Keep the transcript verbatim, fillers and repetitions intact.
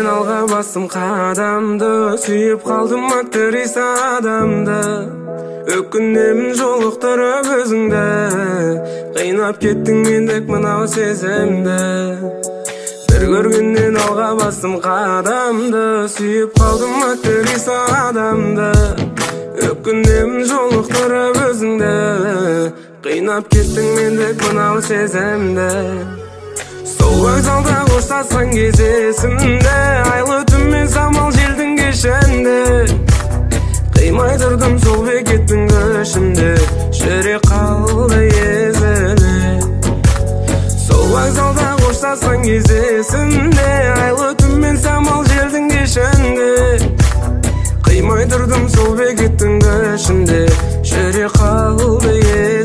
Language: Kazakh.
көргеннен алға бастым қадамды, сүйіп қалдым актриса адамды. Өкінемін жолықтырып өзіңді, қинап кеттің мендік мынау сезімді. Бір көргеннен алға бастым қадамды, сүйіп қалдым актриса адамды. Өкінемін жолықтырып өзіңді, қинап кеттің мендік мынау сезімді. Сол вокзалда қоштасқан кез есімде, айлы түнмен самал желдің кешінде. Қимай тұрдым сол бекеттің көшінде, жүрек қалды езіле. Сол вокзалда қоштасқан кез есімде, айлы түнмен самал желдің кешінде. Қимай тұрдым сол бекеттің көшінде, жүрек қалды езіле.